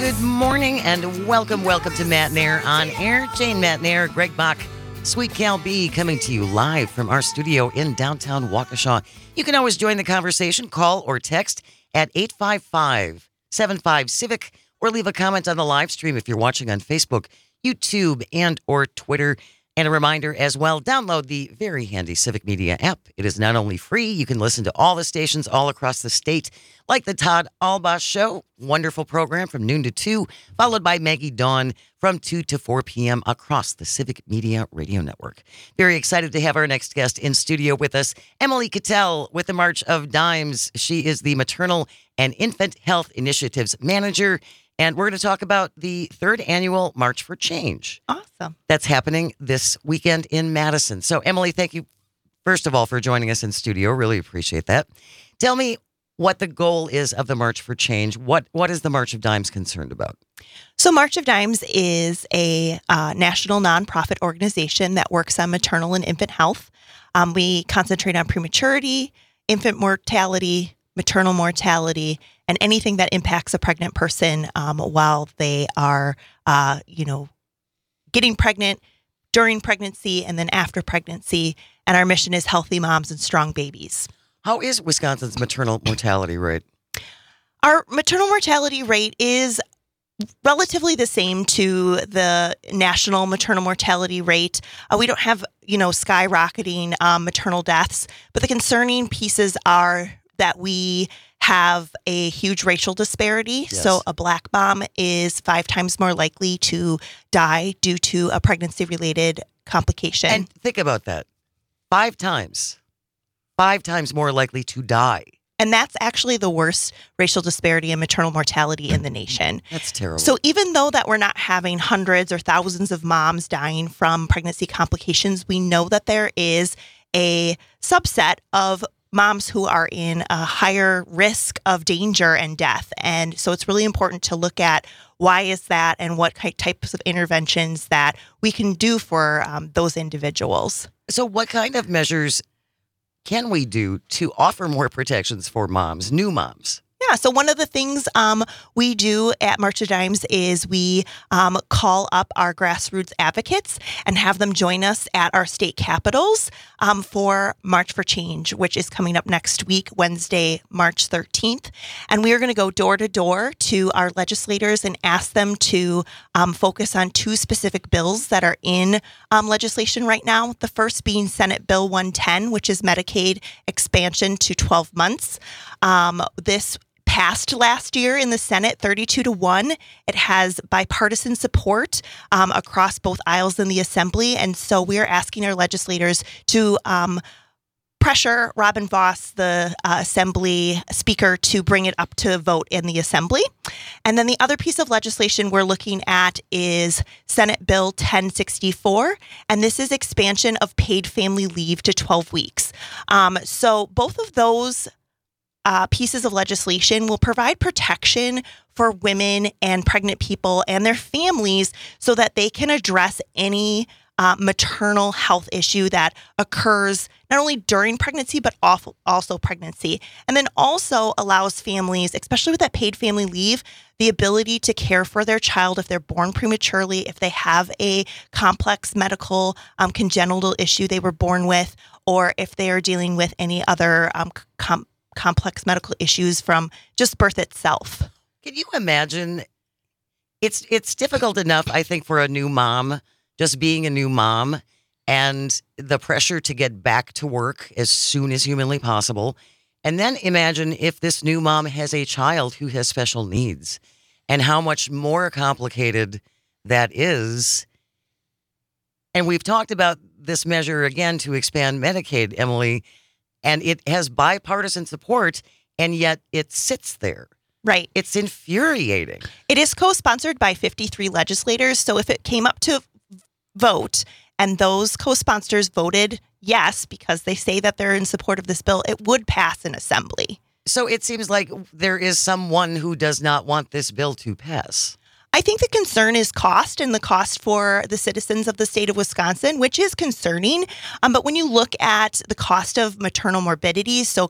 Good morning and welcome to Matt and Air on Air. Jane, Matt and Air, Greg Bach, Sweet Cal B coming to you live from our studio in downtown Waukesha. You can always join the conversation, call or text at 855-75-CIVIC or leave a comment on the live stream if you're watching on Facebook, YouTube, and or Twitter. And a reminder as well, download the very handy Civic Media app. It is not only free, you can listen to all the stations all across the state, like the Todd Albaugh Show, wonderful program from noon to 2, followed by Maggie Dawn from 2 to 4 p.m. across the Civic Media Radio Network. Very excited to have our next guest in studio with us, Emily Cattell with the March of Dimes. She is the Maternal and Infant Health Initiatives Manager. And we're going to talk about the third annual March for Change. Awesome. That's happening this weekend in Madison. So, Emily, thank you, first of all, for joining us in studio. Really appreciate that. Tell me what the goal is of the March for Change. What is the March of Dimes concerned about? So March of Dimes is a national nonprofit organization that works on maternal and infant health. We concentrate on prematurity, infant mortality, maternal mortality, and anything that impacts a pregnant person while they are, getting pregnant, during pregnancy, and then after pregnancy. And our mission is healthy moms and strong babies. How is Wisconsin's maternal mortality rate? Our maternal mortality rate is relatively the same to the national maternal mortality rate. We don't have, skyrocketing maternal deaths, but the concerning pieces are that we have a huge racial disparity. Yes. So a Black mom is 5 times more likely to die due to a pregnancy-related complication. And think about that. 5 times. 5 times more likely to die. And that's actually the worst racial disparity in maternal mortality in the nation. That's terrible. So even though that we're not having hundreds or thousands of moms dying from pregnancy complications, we know that there is a subset of moms who are in a higher risk of danger and death. And so it's really important to look at why is that and what types of interventions that we can do for those individuals. So what kind of measures can we do to offer more protections for moms, new moms? Yeah, so one of the things we do at March of Dimes is we call up our grassroots advocates and have them join us at our state capitals for March for Change, which is coming up next week, Wednesday, March 13th. And we are going to go door to door to our legislators and ask them to focus on 2 specific bills that are in legislation right now. The first being Senate Bill 110, which is Medicaid expansion to 12 months. This passed last year in the Senate 32-1. It has bipartisan support across both aisles in the Assembly. And so we are asking our legislators to pressure Robin Vos, the Assembly Speaker, to bring it up to vote in the Assembly. And then the other piece of legislation we're looking at is Senate Bill 1064, and this is expansion of paid family leave to 12 weeks. So both of those pieces of legislation will provide protection for women and pregnant people and their families so that they can address any maternal health issue that occurs not only during pregnancy, but also pregnancy. And then also allows families, especially with that paid family leave, the ability to care for their child if they're born prematurely, if they have a complex medical congenital issue they were born with, or if they are dealing with any other complex medical issues from just birth itself. Can you imagine? It's difficult enough, I think, for a new mom, just being a new mom, and the pressure to get back to work as soon as humanly possible. And then imagine if this new mom has a child who has special needs and how much more complicated that is. And we've talked about this measure again to expand Medicaid, Emily, and it has bipartisan support, and yet it sits there. Right. It's infuriating. It is co-sponsored by 53 legislators. So if it came up to vote and those co-sponsors voted yes, because they say that they're in support of this bill, it would pass in Assembly. So it seems like there is someone who does not want this bill to pass. I think the concern is cost, and the cost for the citizens of the state of Wisconsin, which is concerning. But when you look at the cost of maternal morbidity, so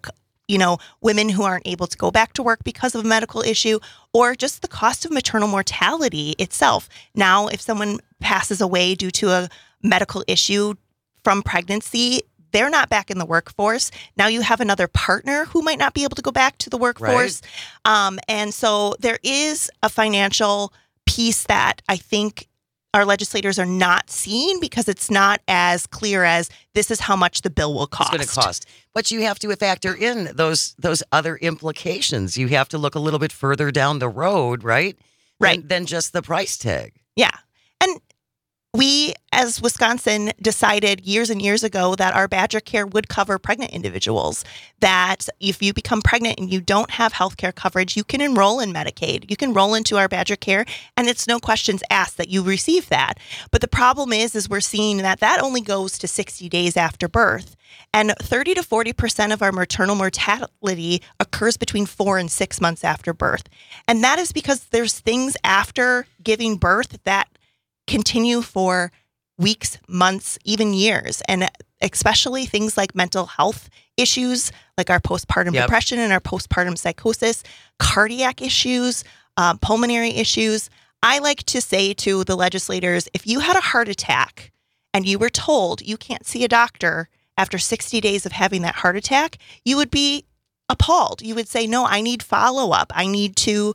women who aren't able to go back to work because of a medical issue, or just the cost of maternal mortality itself. Now, if someone passes away due to a medical issue from pregnancy, they're not back in the workforce. Now you have another partner who might not be able to go back to the workforce. Right. And so there is a financial piece that I think our legislators are not seeing, because it's not as clear as this is how much the bill will cost. It's going to cost. But you have to factor in those other implications. You have to look a little bit further down the road, right? Right. Than just the price tag. Yeah. And we, as Wisconsin, decided years and years ago that our Badger Care would cover pregnant individuals, that if you become pregnant and you don't have health care coverage, you can enroll in Medicaid. You can roll into our Badger Care, and it's no questions asked that you receive that. But the problem is we're seeing that only goes to 60 days after birth. And 30 to 40% of our maternal mortality occurs between 4 and 6 months after birth. And that is because there's things after giving birth that continue for weeks, months, even years, and especially things like mental health issues, like our postpartum depression and our postpartum psychosis, cardiac issues, pulmonary issues. I like to say to the legislators, if you had a heart attack and you were told you can't see a doctor after 60 days of having that heart attack, you would be appalled. You would say, no, I need follow-up. I need to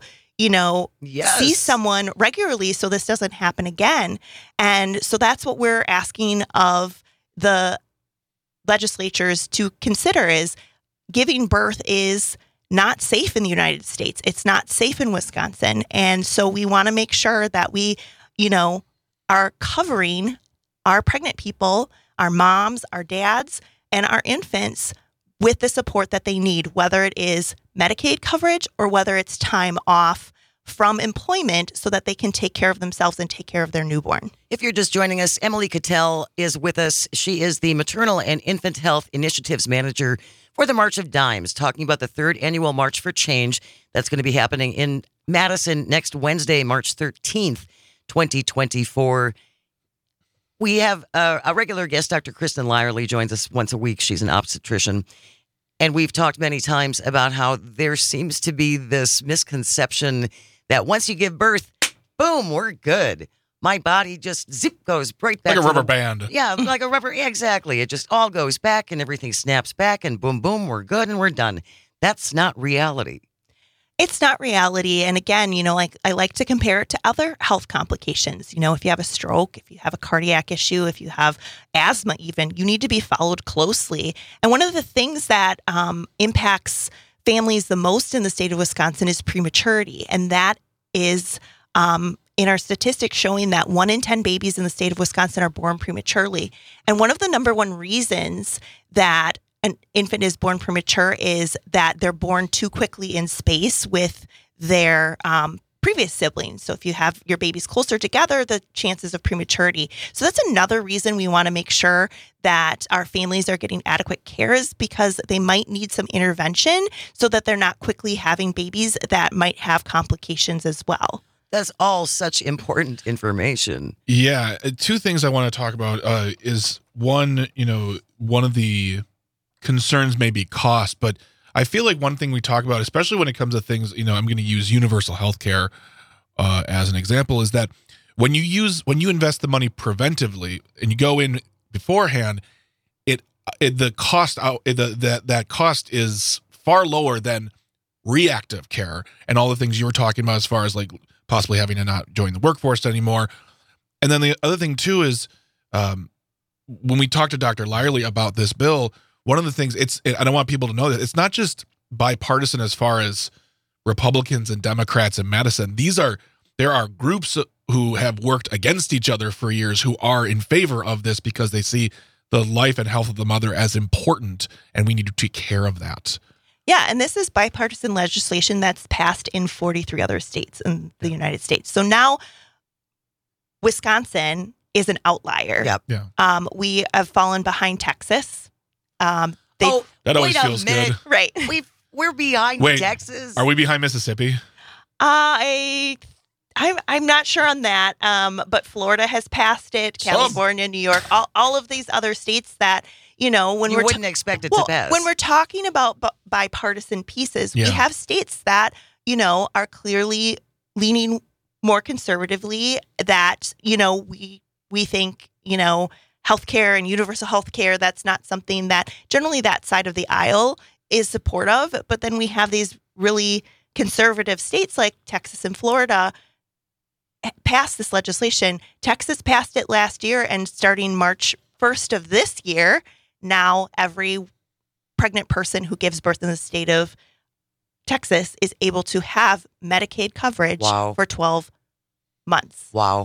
see someone regularly so this doesn't happen again. And so that's what we're asking of the legislatures to consider, is giving birth is not safe in the United States. It's not safe in Wisconsin. And so we want to make sure that we, are covering our pregnant people, our moms, our dads, and our infants with the support that they need, whether it is Medicaid coverage or whether it's time off from employment so that they can take care of themselves and take care of their newborn. If you're just joining us, Emily Cattell is with us. She is the Maternal and Infant Health Initiatives Manager for the March of Dimes, talking about the 3rd annual March for Change that's going to be happening in Madison next Wednesday, March 13th, 2024. We have a regular guest, Dr. Kristen Lyerly, joins us once a week. She's an obstetrician. And we've talked many times about how there seems to be this misconception that once you give birth, boom, we're good. My body just goes right back. Like a rubber band. Yeah, like a rubber. Exactly. It just all goes back and everything snaps back and boom, boom, we're good and we're done. That's not reality. It's not reality. And again, I like to compare it to other health complications. If you have a stroke, if you have a cardiac issue, if you have asthma even, you need to be followed closely. And one of the things that impacts families the most in the state of Wisconsin is prematurity. And that is in our statistics showing that 1 in 10 babies in the state of Wisconsin are born prematurely. And one of the number one reasons that an infant is born premature is that they're born too quickly in space with their previous siblings. So if you have your babies closer together, the chances of prematurity. So that's another reason we want to make sure that our families are getting adequate care, is because they might need some intervention so that they're not quickly having babies that might have complications as well. That's all such important information. Yeah. 2 things I want to talk about is one, one of the concerns may be cost, but I feel like one thing we talk about, especially when it comes to things, I'm going to use universal health care as an example, is that when you invest the money preventively and you go in beforehand, the cost that cost is far lower than reactive care and all the things you were talking about as far as like possibly having to not join the workforce anymore. And then the other thing too is when we talked to Dr. Lyerly about this bill, one of the things I don't want people to know that it's not just bipartisan as far as Republicans and Democrats in Madison. There are groups who have worked against each other for years who are in favor of this because they see the life and health of the mother as important, and we need to take care of that. Yeah, and this is bipartisan legislation that's passed in 43 other states in the United States. So now Wisconsin is an outlier. Yep. Yeah. We have fallen behind Texas. That always feels good. Right. We're behind Texas. Are we behind Mississippi? I'm not sure on that, but Florida has passed it, California, New York, all of these other states that, when You we're wouldn't expect it to pass. when we're talking about bipartisan pieces, we have states that, are clearly leaning more conservatively, that, we think, healthcare and universal healthcare, that's not something that generally that side of the aisle is supportive. But then we have these really conservative states like Texas and Florida pass this legislation. Texas passed it last year, and starting March 1st of this year, now every pregnant person who gives birth in the state of Texas is able to have Medicaid coverage for 12 months. Wow.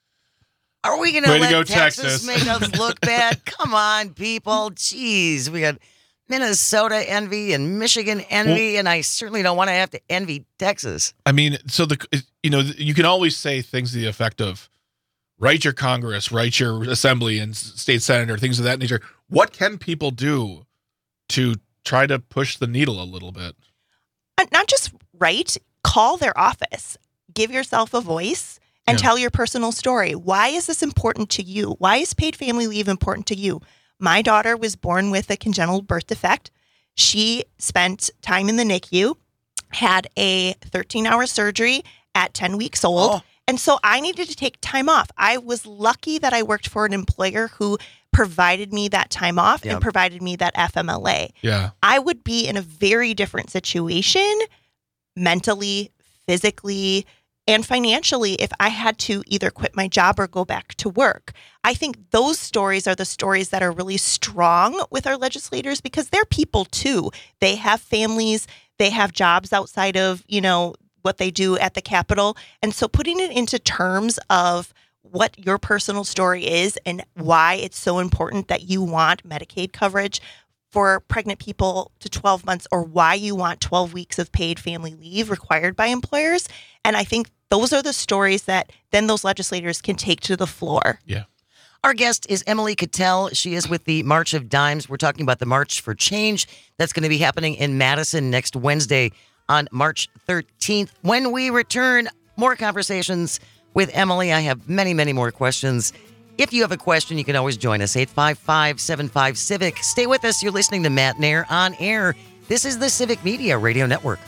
Are we going to Way to let go, Texas Texas. make us look bad? Come on, people. Jeez. We got Minnesota envy and Michigan envy, and I certainly don't want to have to envy Texas. I mean, so you can always say things to the effect of write your Congress, write your assembly and state senator, things of that nature. What can people do to try to push the needle a little bit? Not just write, call their office, give yourself a voice, and tell your personal story. Why is this important to you? Why is paid family leave important to you? My daughter was born with a congenital birth defect. She spent time in the NICU, had a 13-hour surgery at 10 weeks old. Oh. And so I needed to take time off. I was lucky that I worked for an employer who provided me that time off and provided me that FMLA. Yeah. I would be in a very different situation mentally, physically, and financially if I had to either quit my job or go back to work. I think those stories are the stories that are really strong with our legislators because they're people too. They have families, they have jobs outside of, what they do at the Capitol. And so putting it into terms of what your personal story is and why it's so important that you want Medicaid coverage for pregnant people to 12 months, or why you want 12 weeks of paid family leave required by employers. And I think those are the stories that then those legislators can take to the floor. Yeah. Our guest is Emily Cattell. She is with the March of Dimes. We're talking about the March for Change that's going to be happening in Madison next Wednesday on March 13th. When we return, more conversations with Emily. I have many, many more questions. If you have a question, you can always join us, 855-75-CIVIC. Stay with us. You're listening to Matt Nair on Air. This is the Civic Media Radio Network.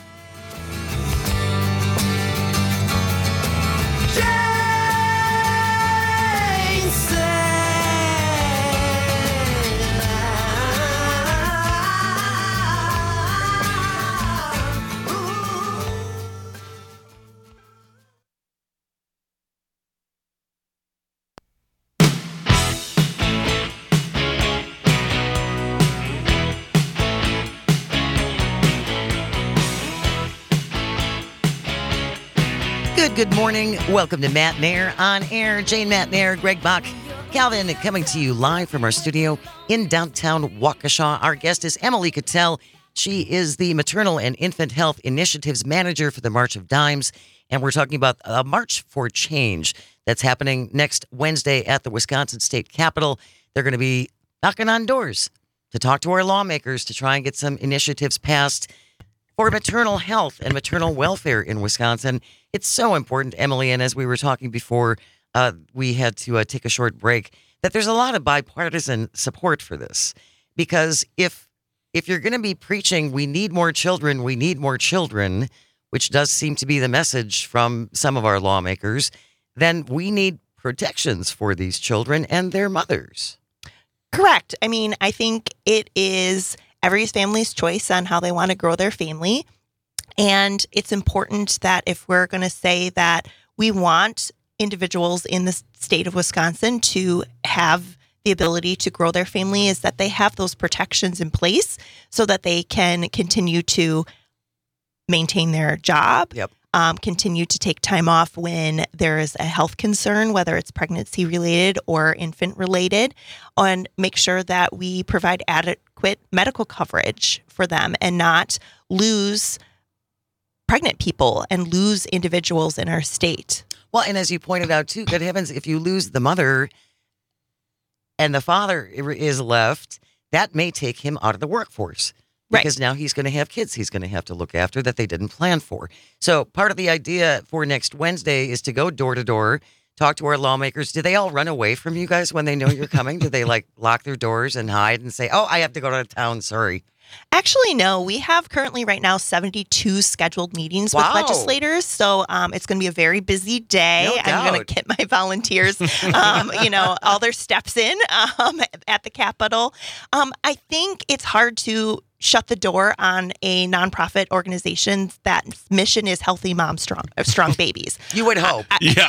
Good morning. Welcome to Matt Nair on Air. Jane Matt Nair, Greg Bach, Calvin coming to you live from our studio in downtown Waukesha. Our guest is Emily Cattell. She is the Maternal and Infant Health Initiatives Manager for the March of Dimes. And we're talking about a March for Change that's happening next Wednesday at the Wisconsin State Capitol. They're going to be knocking on doors to talk to our lawmakers to try and get some initiatives passed for maternal health and maternal welfare in Wisconsin. It's so important, Emily, and as we were talking before we had to take a short break, that there's a lot of bipartisan support for this. Because if you're going to be preaching, we need more children, which does seem to be the message from some of our lawmakers, then we need protections for these children and their mothers. Correct. I mean, I think it is every family's choice on how they want to grow their family. And it's important that if we're going to say that we want individuals in the state of Wisconsin to have the ability to grow their family, is that they have those protections in place so that they can continue to maintain their job, continue to take time off when there is a health concern, whether it's pregnancy related or infant related, and make sure that we provide adequate medical coverage for them and not lose pregnant people and lose individuals in our state. Well, and as you pointed out too, good heavens, if you lose the mother and the father is left, that may take him out of the workforce. Because now he's going to have kids he's going to have to look after that they didn't plan for. So part of the idea for next Wednesday is to go door to door, talk to our lawmakers. Do they all run away from you guys when they know you're coming? Do they like lock their doors and hide and say, "Oh, I have to go to town. Sorry." Actually, no. We have currently right now 72 scheduled meetings Wow. with legislators. So it's going to be a very busy day. No I'm going doubt. to get my volunteers, all their steps in at the Capitol. I think it's hard to shut the door on a nonprofit organization that mission is healthy moms, strong babies. You would hope. Yeah.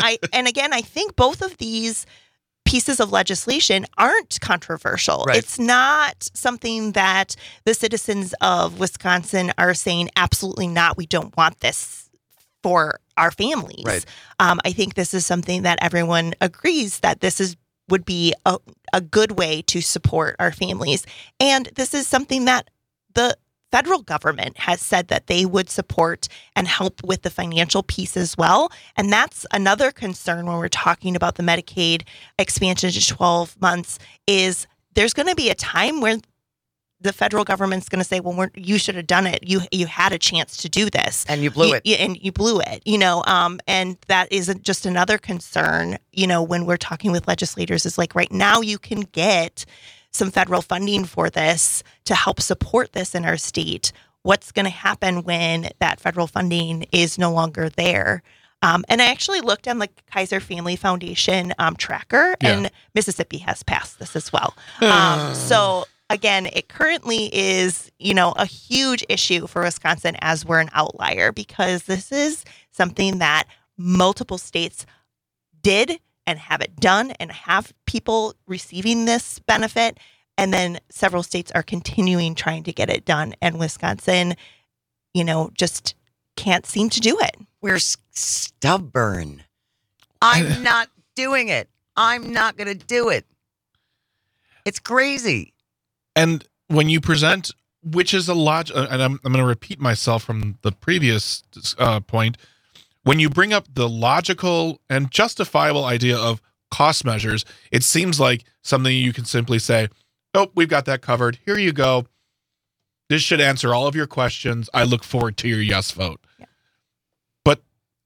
I think both of these pieces of legislation aren't controversial. Right. It's not something that the citizens of Wisconsin are saying, absolutely not, we don't want this for our families. Right. I think this is something that everyone agrees that would be a good way to support our families. And this is something that the federal government has said that they would support and help with the financial piece as well. And that's another concern when we're talking about the Medicaid expansion to 12 months is there's going to be a time where the federal government's going to say, well, you should have done it. You had a chance to do this. And you blew it. And you blew it, and that is just another concern, when we're talking with legislators is like right now you can get some federal funding for this to help support this in our state. What's going to happen when that federal funding is no longer there? And I actually looked on the Kaiser Family Foundation tracker, and Mississippi has passed this as well. So again, it currently is, a huge issue for Wisconsin as we're an outlier because this is something that multiple states did and have it done and have people receiving this benefit. And then several states are continuing trying to get it done. And Wisconsin, just can't seem to do it. We're stubborn. I'm not doing it. I'm not going to do it. It's crazy. And when you present, which is a lot, and I'm going to repeat myself from the previous point, when you bring up the logical and justifiable idea of cost measures, it seems like something you can simply say, oh, we've got that covered. Here you go. This should answer all of your questions. I look forward to your yes vote. Yeah. But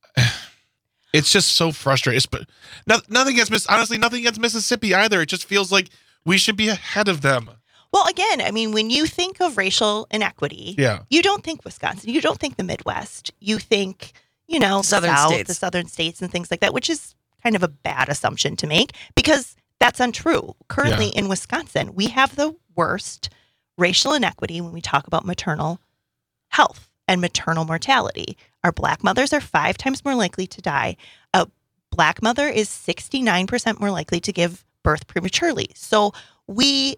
it's just so frustrating. Nothing against Mississippi either. It just feels like we should be ahead of them. Well, again, when you think of racial inequity, you don't think Wisconsin. You don't think the Midwest. You think, the southern states and things like that, which is kind of a bad assumption to make because that's untrue. Currently in Wisconsin, we have the worst racial inequity when we talk about maternal health and maternal mortality. Our Black mothers are 5 times more likely to die. A Black mother is 69% more likely to give birth prematurely. So we,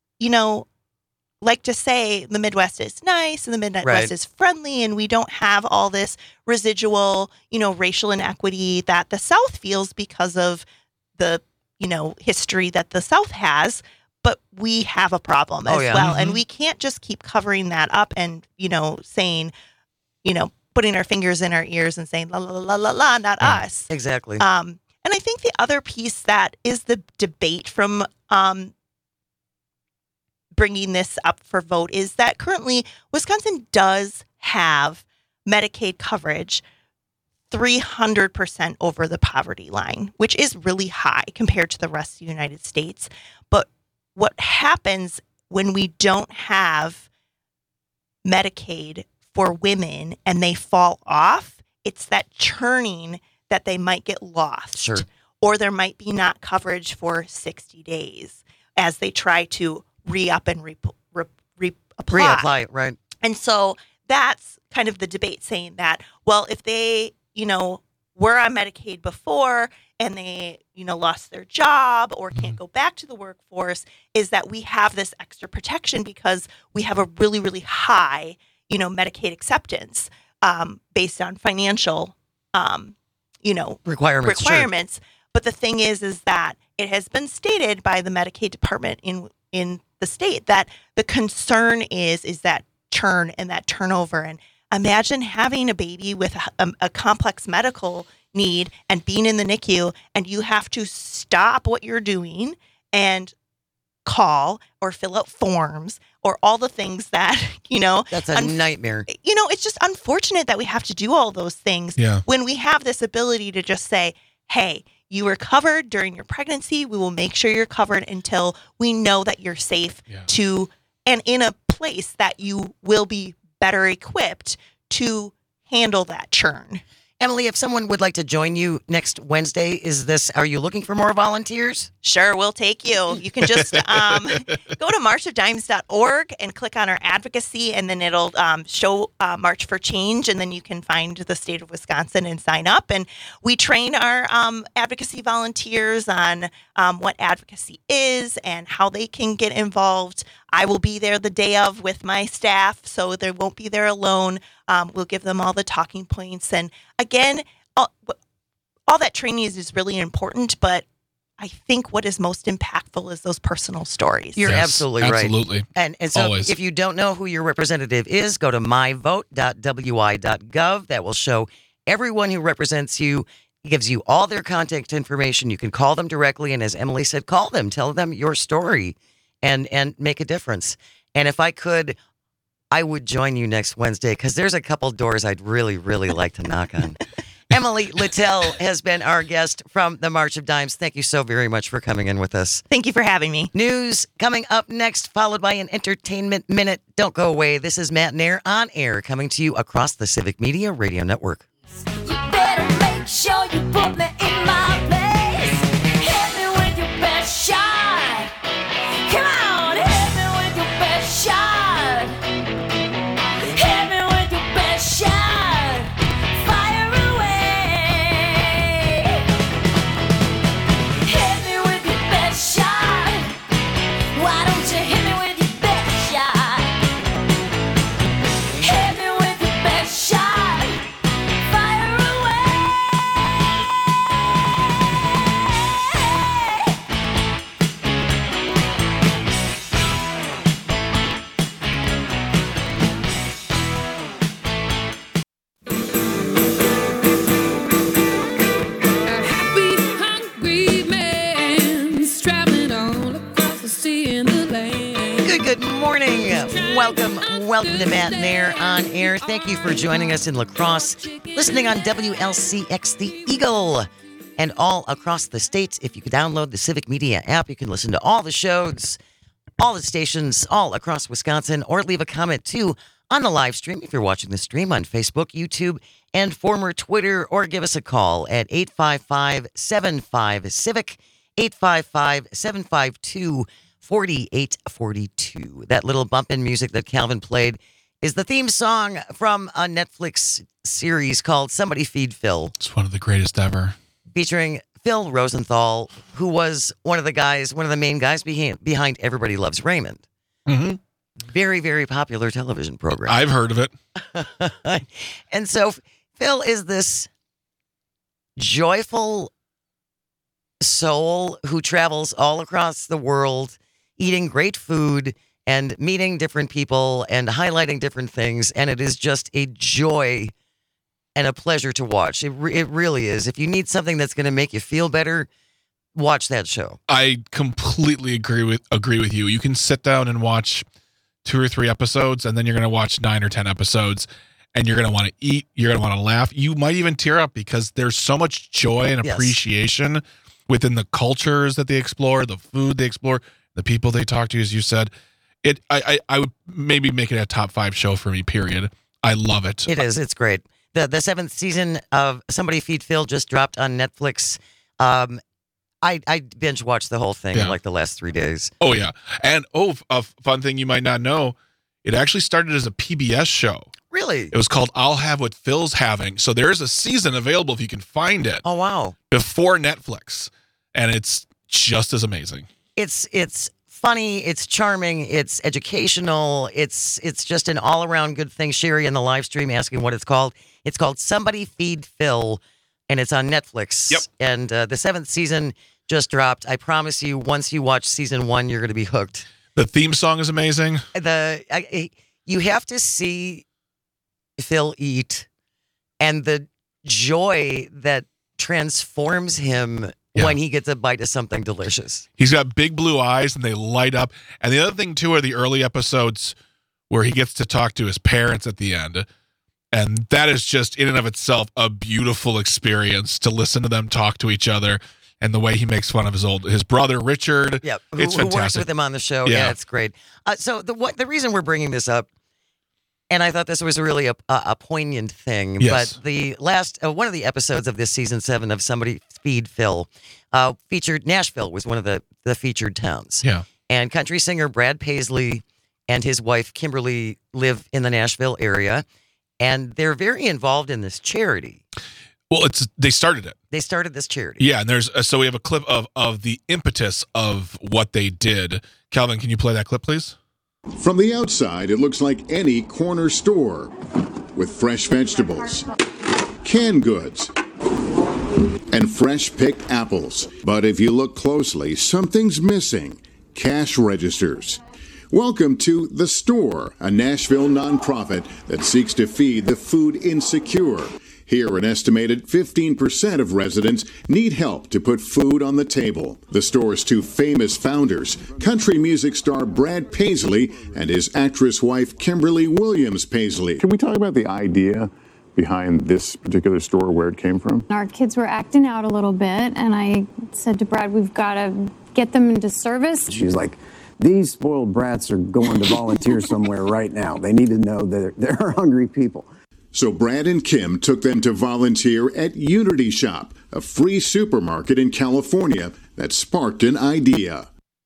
like to say the Midwest is nice and the Midwest is friendly and we don't have all this residual, racial inequity that the South feels because of the, history that the South has. But we have a problem as well. And we can't just keep covering that up and, saying, putting our fingers in our ears and saying, la, la, la, la, la, not us. Exactly. And I think the other piece that is the debate from bringing this up for vote is that currently Wisconsin does have Medicaid coverage 300% over the poverty line, which is really high compared to the rest of the United States. But what happens when we don't have Medicaid for women and they fall off, it's that churning that they might get lost. Sure. Or there might be not coverage for 60 days as they try to re-up and reapply. Reapply, right. And so that's kind of the debate saying that, well, if they, were on Medicaid before and they, lost their job or can't go back to the workforce, is that we have this extra protection because we have a really, really high, Medicaid acceptance based on financial, requirements. Sure. But the thing is that it has been stated by the Medicaid department in the state that the concern is that churn and that turnover. And imagine having a baby with a complex medical need and being in the NICU and you have to stop what you're doing and call or fill out forms or all the things that, That's a nightmare. It's just unfortunate that we have to do all those things when we have this ability to just say, hey, you were covered during your pregnancy. We will make sure you're covered until we know that you're safe to and in a place that you will be better equipped to handle that churn. Emily, if someone would like to join you next Wednesday, are you looking for more volunteers? Sure, we'll take you. You can just go to marchofdimes.org and click on our advocacy, and then it'll show March for Change, and then you can find the state of Wisconsin and sign up. And we train our advocacy volunteers on what advocacy is and how they can get involved. I will be there the day of with my staff, so they won't be there alone. We'll give them all the talking points. And again, all that training is really important, but I think what is most impactful is those personal stories. You're absolutely right. Absolutely. And so Always. If you don't know who your representative is, go to myvote.wi.gov. That will show everyone who represents you. It gives you all their contact information. You can call them directly. And as Emily said, call them, tell them your story and make a difference. And if I could, I would join you next Wednesday because there's a couple doors I'd really, really like to knock on. Emily Littell has been our guest from the March of Dimes. Thank you so very much for coming in with us. Thank you for having me. News coming up next, followed by an entertainment minute. Don't go away. This is Matt Nair on air, coming to you across the Civic Media Radio Network. You better make sure you put me in my place. Hit me with your best shot. Come on, hit me with your best shot. Hit me with your best shot. Fire away. Hit me with your best shot. Why don't you hit me with your best shot? Hit me with your best shot. Fire away. A happy, hungry man's traveling all across the sea and the land. Good morning. Welcome to Matt Nair on air. Thank you for joining us in La Crosse, listening on WLCX The Eagle, and all across the state. If you could download the Civic Media app, you can listen to all the shows, all the stations, all across Wisconsin, or leave a comment too on the live stream if you're watching the stream on Facebook, YouTube, and former Twitter, or give us a call at 855-75-CIVIC, 855-752-4842. That little bump in music that Calvin played is the theme song from a Netflix series called Somebody Feed Phil, It's one of the greatest ever. featuring Phil Rosenthal, who was one of the main guys behind Everybody Loves Raymond. Mm-hmm. Very, very popular television program. I've heard of it. And so Phil is this joyful soul who travels all across the world, eating great food and meeting different people and highlighting different things. And it is just a joy and a pleasure to watch. It really is. If you need something that's going to make you feel better, watch that show. I completely agree with you. You can sit down and watch 2 or 3 episodes, and then you're going to watch 9 or 10 episodes, and you're going to want to eat. You're going to want to laugh. You might even tear up because there's so much joy and Yes. appreciation within the cultures that they explore, the food they explore, the people they talk to. As you said, I would maybe make it a top 5 show for me. Period. I love it. It is. It's great. The 7th season of Somebody Feed Phil just dropped on Netflix. I binge watched the whole thing in Yeah. like the last 3 days. Oh yeah, and a fun thing you might not know, it actually started as a PBS show. Really? It was called I'll Have What Phil's Having. So there's a season available if you can find it Oh wow. before Netflix, and it's just as amazing. It's funny, it's charming, it's educational, it's just an all-around good thing. Sherry in the live stream asking what it's called. It's called Somebody Feed Phil, and it's on Netflix. Yep. And the 7th season just dropped. I promise you, once you watch season 1, you're going to be hooked. The theme song is amazing. You have to see Phil eat, and the joy that transforms him Yeah. when he gets a bite of something delicious. He's got big blue eyes and they light up. And the other thing too are the early episodes where he gets to talk to his parents at the end. And that is just in and of itself a beautiful experience to listen to them talk to each other. and the way he makes fun of his brother Richard. Yep. It's Who works fantastic. with him on the show. Yeah. Yeah, it's great. So the reason we're bringing this up, and I thought this was really a poignant thing, Yes. but the last one of the episodes of this season 7 of Somebody Feed Phil featured Nashville was one of the featured towns. Yeah. And country singer Brad Paisley and his wife Kimberly live in the Nashville area, and they're very involved in this charity. Well, they started it. They started this charity. Yeah, and there's so we have a clip of the impetus of what they did. Calvin, can you play that clip, please? From the outside, it looks like any corner store with fresh vegetables, canned goods, and fresh picked apples. But if you look closely, something's missing: cash registers. Welcome to The Store, a Nashville nonprofit that seeks to feed the food insecure. Here, an estimated 15% of residents need help to put food on the table. The store's two famous founders, country music star Brad Paisley and his actress wife Kimberly Williams Paisley. Can we talk about the idea behind this particular store, where it came from? Our kids were acting out a little bit, and I said to Brad, we've got to get them into service. She's like, these spoiled brats are going to volunteer somewhere right now. They need to know that they're hungry people. So Brad and Kim took them to volunteer at Unity Shop, a free supermarket in California that sparked an idea.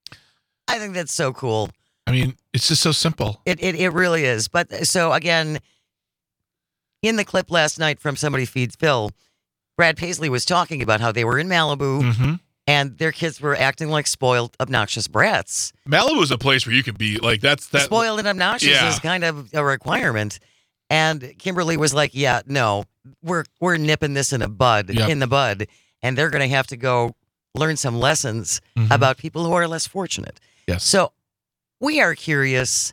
I think that's so cool. I mean, it's just so simple. It really is. But so again, in the clip last night from Somebody Feeds Phil, Brad Paisley was talking about how they were in Malibu Mm-hmm. and their kids were acting like spoiled, obnoxious brats. Malibu is a place where you can be like that. Spoiled and obnoxious Yeah. is kind of a requirement. And Kimberly was like, "Yeah, no, we're nipping this in the bud, Yep. and they're going to have to go learn some lessons Mhm. about people who are less fortunate." Yes. So we are curious.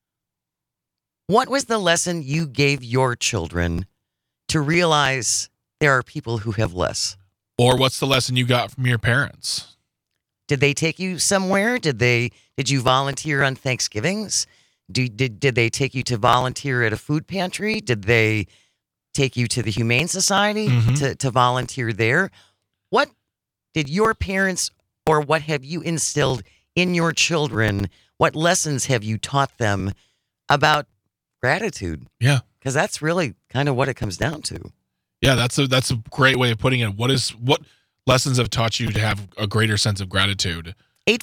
What was the lesson you gave your children to realize there are people who have less? Or what's the lesson you got from your parents? Did they take you somewhere? Did you volunteer on Thanksgivings? Did they take you to volunteer at a food pantry? Did they take you to the Humane Society to volunteer there? What did your parents or what have you instilled in your children? What lessons have you taught them about gratitude? Yeah. Because that's really kind of what it comes down to. Yeah, that's a great way of putting it. What lessons have taught you to have a greater sense of gratitude?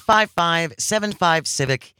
855-75-CIVIC,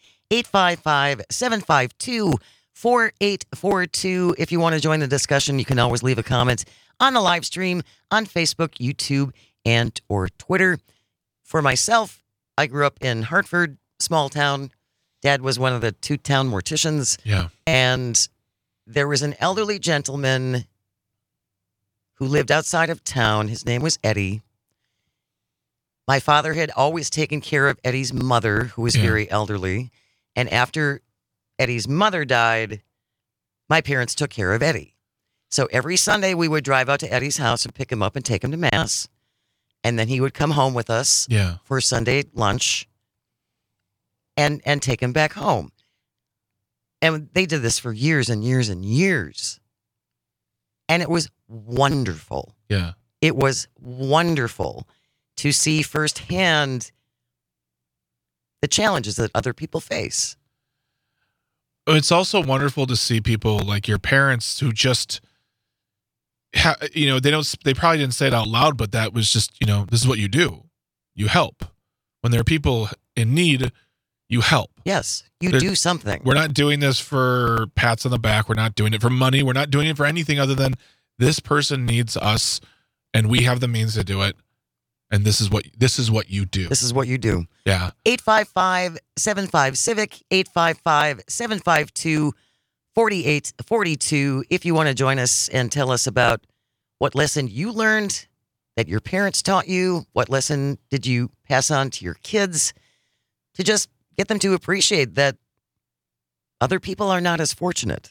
855-752-4842. If you want to join the discussion, you can always leave a comment on the live stream on Facebook, YouTube, and or Twitter. For myself, I grew up in Hartford, small town. Dad was one of the two town morticians. Yeah. And there was an elderly gentleman who lived outside of town. His name was Eddie. My father had always taken care of Eddie's mother, who was very elderly. And after Eddie's mother died, my parents took care of Eddie. So every Sunday we would drive out to Eddie's house and pick him up and take him to Mass. And then he would come home with us for Sunday lunch and take him back home. And they did this for years and years and years. And it was wonderful. Yeah. It was wonderful to see firsthand the challenges that other people face. It's also wonderful to see people like your parents who just, they probably didn't say it out loud, but that was just, this is what you do. You help. When there are people in need, you help. Yes, you do something. We're not doing this for pats on the back. We're not doing it for money. We're not doing it for anything other than this person needs us and we have the means to do it. And this is what you do. This is what you do. Yeah. 855-75-CIVIC, 855-752-4842. If you want to join us and tell us about what lesson you learned that your parents taught you, what lesson did you pass on to your kids to just get them to appreciate that other people are not as fortunate.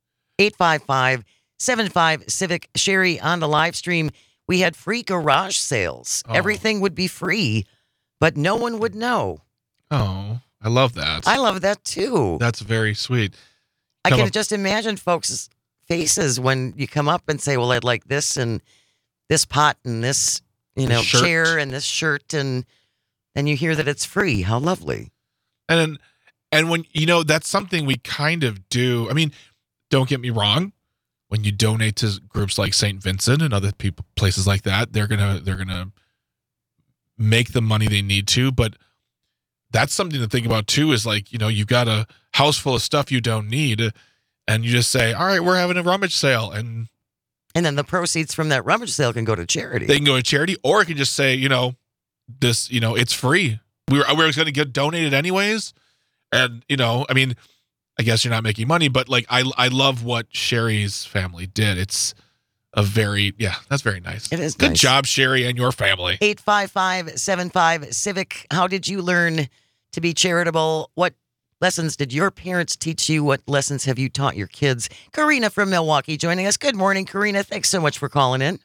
855-75-CIVIC. Sherry, on the live stream, we had free garage sales. Oh. Everything would be free, but no one would know. Oh, I love that. I love that too. That's very sweet. I can just imagine folks' faces when you come up and say, well, I'd like this and this pot and this shirt. chair and this shirt, and then you hear that it's free. How lovely. And when, that's something we kind of do. I mean, don't get me wrong. When you donate to groups like St. Vincent and other places like that, they're gonna make the money they need to. But that's something to think about too. Is like, you've got a house full of stuff you don't need, and you just say, "All right, we're having a rummage sale," and then the proceeds from that rummage sale can go to charity. They can go to charity, or it can just say, this, it's free. We were going to get donated anyways, and I mean, I guess you're not making money, but like I love what Sherry's family did. It's that's very nice. It is good nice. job, Sherry, and your family. 855-75-CIVIC. How did you learn to be charitable? What lessons did your parents teach you? What lessons have you taught your kids? Karina from Milwaukee joining us. Good morning, Karina. Thanks so much for calling in.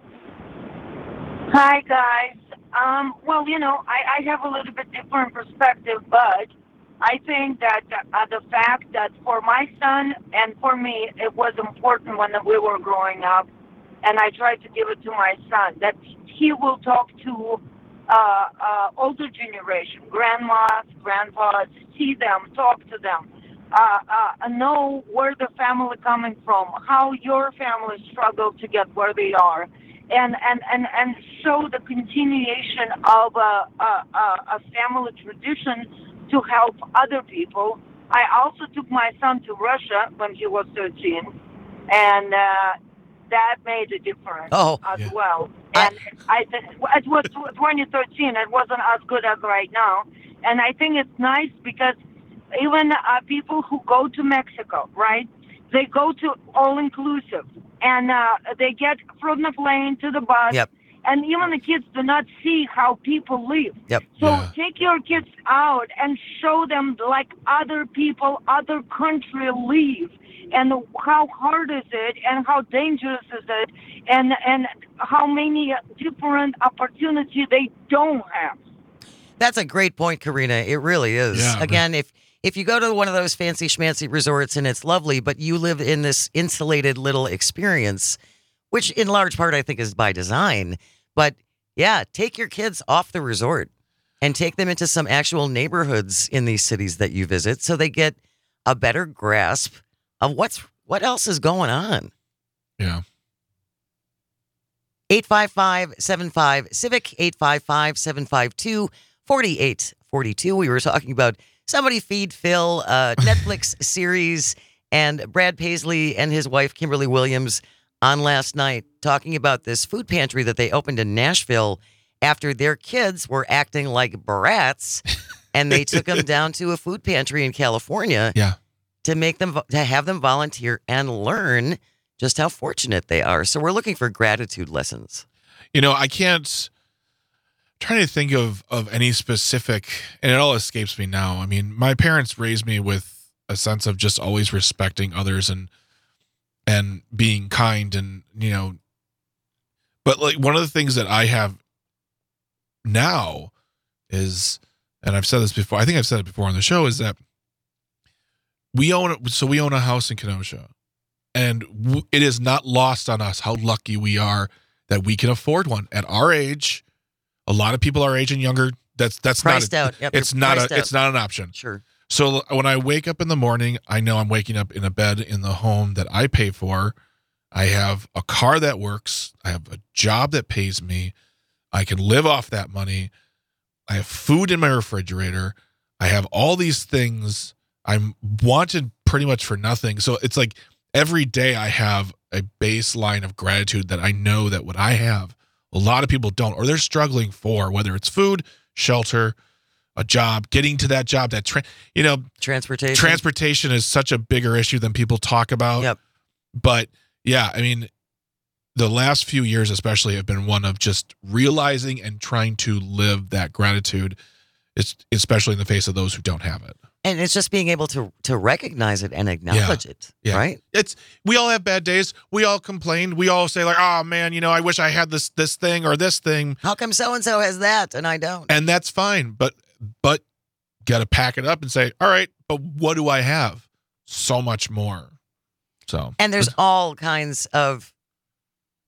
Hi, guys. Well, I have a little bit different perspective, but I think that the fact that for my son and for me, it was important when we were growing up, and I tried to give it to my son, that he will talk to older generation, grandmas, grandpas, see them, talk to them, know where the family coming from, how your family struggled to get where they are, and show the continuation of a family tradition to help other people. I also took my son to Russia when he was 13, and that made a difference as well. And it was 2013. It wasn't as good as right now. And I think it's nice because even people who go to Mexico, right, they go to all-inclusive, and they get from the plane to the bus. Yep. And even the kids do not see how people live. Yep. So take your kids out and show them like other people, other country live, and how hard is it, and how dangerous is it, and how many different opportunities they don't have. That's a great point, Karina. It really is. Yeah, Again, if you go to one of those fancy schmancy resorts and it's lovely, but you live in this insulated little experience, which in large part I think is by design. But yeah, take your kids off the resort and take them into some actual neighborhoods in these cities that you visit so they get a better grasp of what else is going on. Yeah. 855-75-CIVIC, 855-752-4842. We were talking about Somebody Feed Phil, Netflix series, and Brad Paisley and his wife, Kimberly Williams, on last night talking about this food pantry that they opened in Nashville after their kids were acting like brats, and they took them down to a food pantry in California to have them volunteer and learn just how fortunate they are. So we're looking for gratitude lessons. I can't trying to think of any specific, and it all escapes me now. I mean, my parents raised me with a sense of just always respecting others and being kind, and but like one of the things that I have now is, and I've said this before, I think I've said it before on the show, is that we own a house in Kenosha, and it is not lost on us how lucky we are that we can afford one at our age. A lot of people our age and younger, that's priced not out. Yep, it's not an option. Sure. So when I wake up in the morning, I know I'm waking up in a bed in the home that I pay for. I have a car that works. I have a job that pays me. I can live off that money. I have food in my refrigerator. I have all these things. I'm wanted pretty much for nothing. So it's like every day I have a baseline of gratitude that I know that what I have, a lot of people don't, or they're struggling for, whether it's food, shelter, a job, getting to that job, that transportation. Transportation is such a bigger issue than people talk about. Yep. But yeah, I mean, the last few years especially have been one of just realizing and trying to live that gratitude, especially in the face of those who don't have it. And it's just being able to recognize it and acknowledge it, right? We all have bad days. We all complain. We all say like, oh man, I wish I had this thing or this thing. How come so-and-so has that and I don't? And that's fine. But got to pack it up and say, all right, but what do I have? So much more. So, and there's all kinds of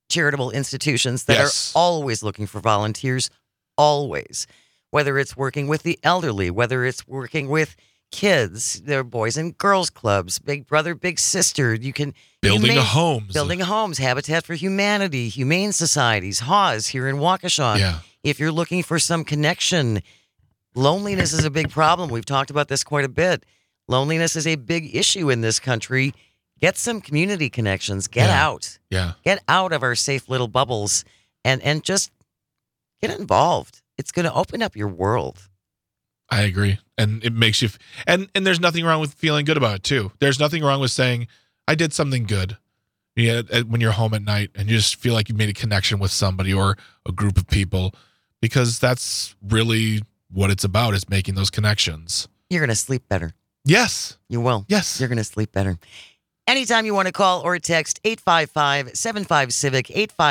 charitable institutions that Yes. are always looking for volunteers, always. Whether it's working with the elderly, whether it's working with kids, their boys and girls clubs, Big Brother, Big Sister. You can Building humane- homes. building homes, Habitat for Humanity, Humane Societies, Haws here in Waukesha. Yeah. If you're looking for some connection, loneliness is a big problem. We've talked about this quite a bit. Loneliness is a big issue in this country. Get some community connections. Get Yeah. out. Yeah. Get out of our safe little bubbles and just get involved. It's going to open up your world. I agree. And it makes you, and there's nothing wrong with feeling good about it too. There's nothing wrong with saying, I did something good. Yeah, when you're home at night and you just feel like you made a connection with somebody or a group of people, because that's really what it's about, is making those connections. You're going to sleep better. Yes. You will. Yes. You're going to sleep better. Anytime you want to call or text 855-75-CIVIC,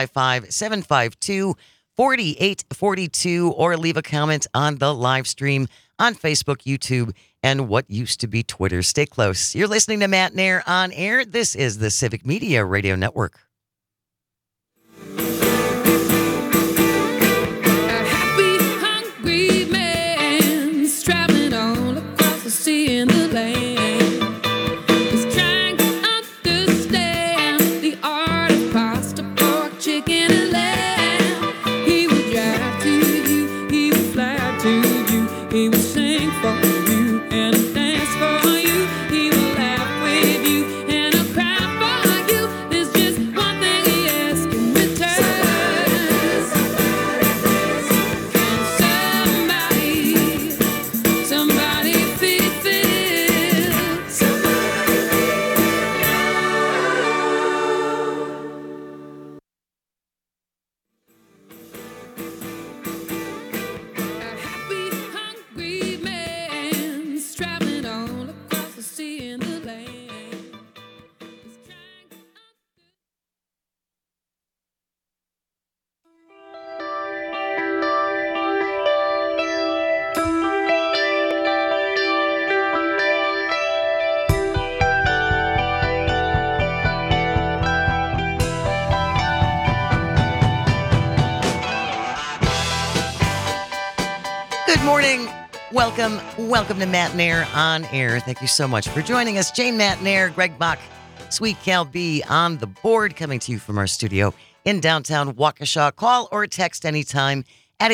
855-752-4842, or leave a comment on the live stream on Facebook, YouTube, and what used to be Twitter. Stay close. You're listening to Matt Nair on air. This is the Civic Media Radio Network. A happy, hungry man's traveling all across the sea in the land. He's trying to understand the art of pasta, pork, chicken, and lamb. He will drive to you, he will fly to you, he will sing for you and dance for you. He will laugh with you and he'll cry for you. There's just one thing he asks in return. Somebody feed him. A happy, hungry man's traveling all across the sea in the land. He's trying to Good morning. Welcome to Matt Nair on air. Thank you so much for joining us. Jane Matt Nair, Greg Bach, Sweet Cal B on the board, coming to you from our studio in downtown Waukesha. Call or text anytime at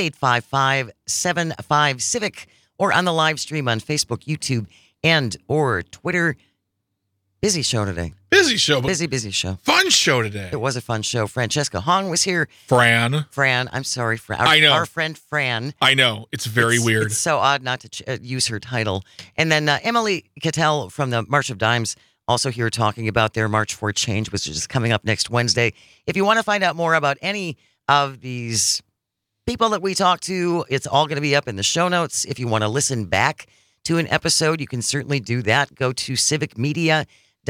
855-75-CIVIC or on the live stream on Facebook, YouTube, and or Twitter. Busy show today. Busy show, but Busy show. fun show today. It was a fun show. Francesca Hong was here. Fran. I'm sorry, Fran. I know. Our friend Fran. I know. It's very weird. It's so odd not to use her title. And then Emily Cattell from the March of Dimes, also here talking about their March for Change, which is coming up next Wednesday. If you want to find out more about any of these people that we talk to, it's all going to be up in the show notes. If you want to listen back to an episode, you can certainly do that. Go to civicmedia.us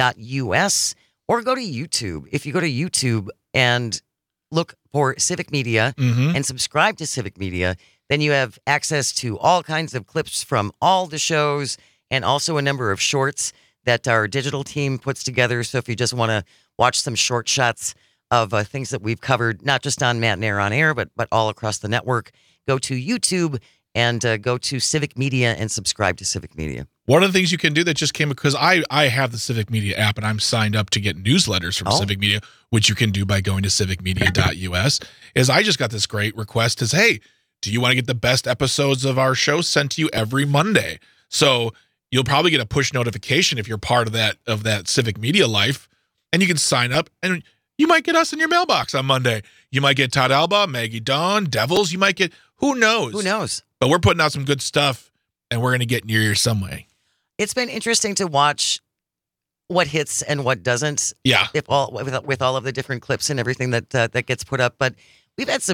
or go to YouTube. If you go to YouTube and look for Civic Media and subscribe to Civic Media, then you have access to all kinds of clips from all the shows and also a number of shorts that our digital team puts together. So if you just want to watch some short shots of things that we've covered, not just on Matt Nair on air, but all across the network, go to YouTube and go to Civic Media and subscribe to Civic Media. One of the things you can do that just came because I have the Civic Media app and I'm signed up to get newsletters from Civic Media, which you can do by going to civicmedia.us, is I just got this great request is, hey, do you want to get the best episodes of our show sent to you every Monday? So you'll probably get a push notification if you're part of that Civic Media life, and you can sign up and you might get us in your mailbox on Monday. You might get Todd Alba, Maggie Dawn, Devils. You might get, who knows? Who knows? But we're putting out some good stuff and we're going to get in your ear some way. It's been interesting to watch what hits and what doesn't. Yeah. With all of the different clips and everything that gets put up. But we've had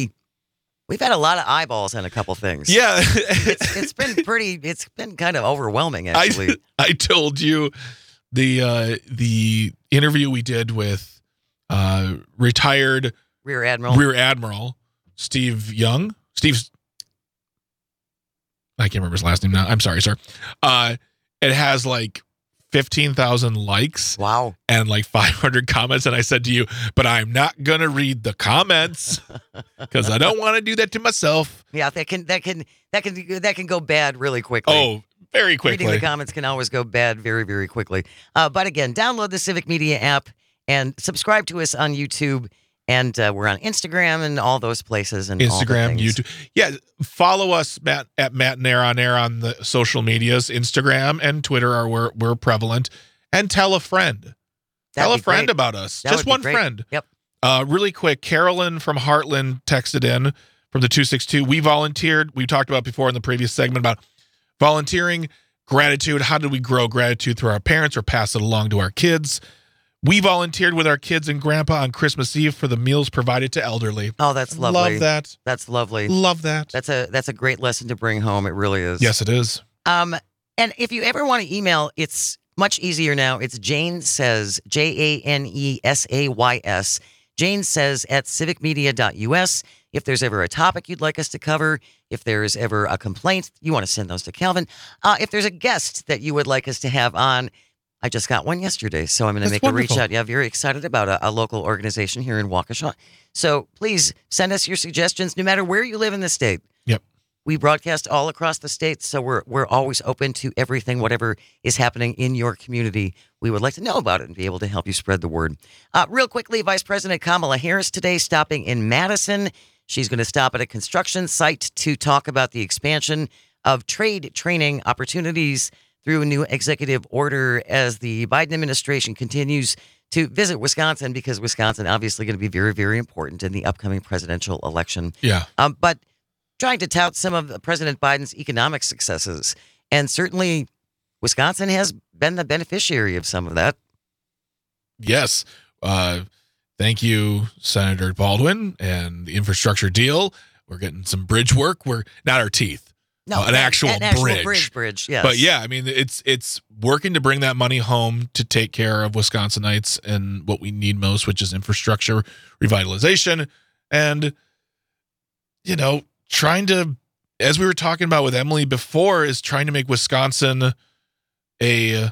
a lot of eyeballs on a couple things. Yeah. it's been kind of overwhelming, actually. I told you the interview we did with retired Rear Admiral Steve Young. I can't remember his last name now. I'm sorry, sir. It has like 15,000 likes. Wow. And like 500 comments. And I said to you, but I'm not going to read the comments because I don't want to do that to myself. Yeah, that can go bad really quickly. Oh, very quickly. Reading the comments can always go bad very, very quickly. But again, download the Civic Media app and subscribe to us on YouTube. And we're on Instagram and all those places. And Instagram, all the things. YouTube. Yeah, follow us, Matt, at Matt and Air on Air on the social medias. Instagram and Twitter are where we're prevalent. And tell a friend. Tell a friend about us. Just one friend. Yep. Really quick, Carolyn from Heartland texted in from the 262. We volunteered. We talked about before in the previous segment about volunteering, gratitude. How do we grow gratitude through our parents or pass it along to our kids? We volunteered with our kids and grandpa on Christmas Eve for the meals provided to elderly. Oh, that's lovely. Love that. That's lovely. Love that. That's a great lesson to bring home. It really is. Yes, it is. And if you ever want to email, it's much easier now. It's Jane Says, JaneSays, Jane Says at civicmedia.us. If there's ever a topic you'd like us to cover, if there's ever a complaint, you want to send those to Calvin. If there's a guest that you would like us to have on, I just got one yesterday, so I'm going to make a reach out. Yeah, very excited about a local organization here in Waukesha. So please send us your suggestions, no matter where you live in the state. Yep. We broadcast all across the state, so we're always open to everything, whatever is happening in your community. We would like to know about it and be able to help you spread the word. Real quickly, Vice President Kamala Harris today stopping in Madison. She's going to stop at a construction site to talk about the expansion of trade training opportunities through a new executive order as the Biden administration continues to visit Wisconsin, because Wisconsin obviously going to be very, very important in the upcoming presidential election. Yeah. But trying to tout some of President Biden's economic successes. And certainly Wisconsin has been the beneficiary of some of that. Yes. Thank you, Senator Baldwin, and the infrastructure deal. We're getting some bridge work. We're not our teeth. No, an actual bridge. Yes. But yeah, I mean, it's working to bring that money home to take care of Wisconsinites and what we need most, which is infrastructure revitalization. And, you know, trying to, as we were talking about with Emily before, is trying to make Wisconsin a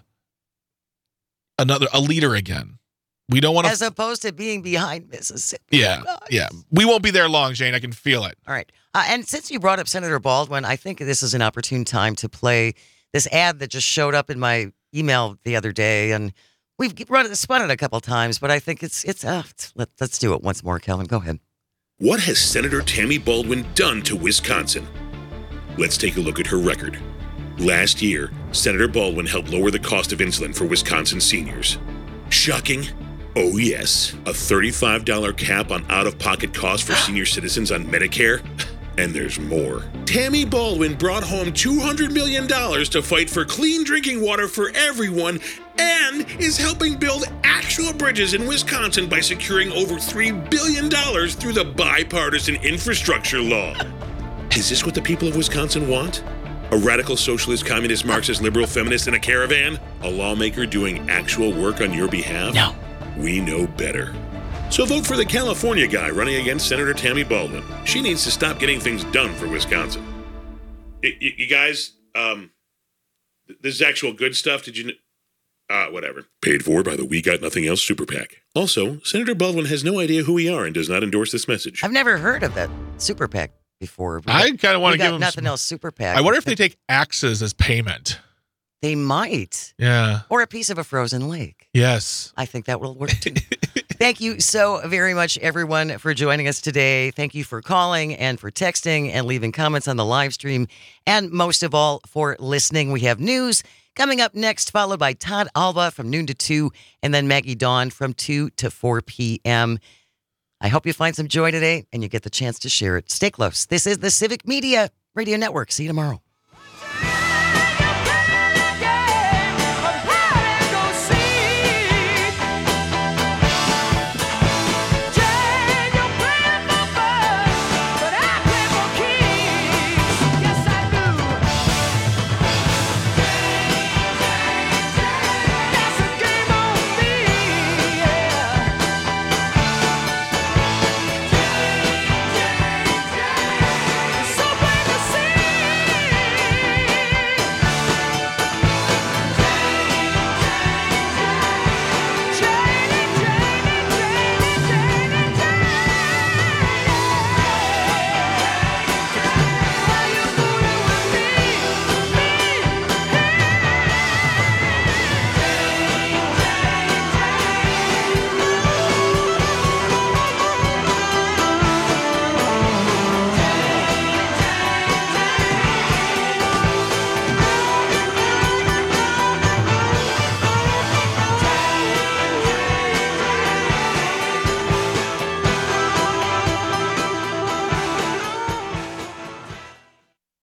leader again. We don't want to, as opposed to being behind Mississippi. Yeah. Yeah. We won't be there long, Jane. I can feel it. All right. And since you brought up Senator Baldwin, I think this is an opportune time to play this ad that just showed up in my email the other day. And we've spun it a couple times, but I think let's do it once more. Kelvin, go ahead. What has Senator Tammy Baldwin done to Wisconsin? Let's take a look at her record. Last year, Senator Baldwin helped lower the cost of insulin for Wisconsin seniors. Shocking? Oh yes, a $35 cap on out-of-pocket costs for senior citizens on Medicare. And there's more. Tammy Baldwin brought home $200 million to fight for clean drinking water for everyone, and is helping build actual bridges in Wisconsin by securing over $3 billion through the bipartisan infrastructure law. Is this what the people of Wisconsin want? A radical socialist, communist, Marxist, liberal, feminist in a caravan? A lawmaker doing actual work on your behalf? No. We know better. So vote for the California guy running against Senator Tammy Baldwin. She needs to stop getting things done for Wisconsin. You guys, this is actual good stuff. Did you... whatever. Paid for by the We Got Nothing Else Super PAC. Also, Senator Baldwin has no idea who we are and does not endorse this message. I've never heard of that Super PAC before. I kind of want to give them Nothing Else Super PAC. I wonder if they take axes as payment. They might. Yeah. Or a piece of a frozen lake. Yes. I think that will work too. Thank you so very much, everyone, for joining us today. Thank you for calling and for texting and leaving comments on the live stream. And most of all, for listening. We have news coming up next, followed by Todd Alba from noon to 2, and then Maggie Dawn from 2 to 4 p.m. I hope you find some joy today and you get the chance to share it. Stay close. This is the Civic Media Radio Network. See you tomorrow.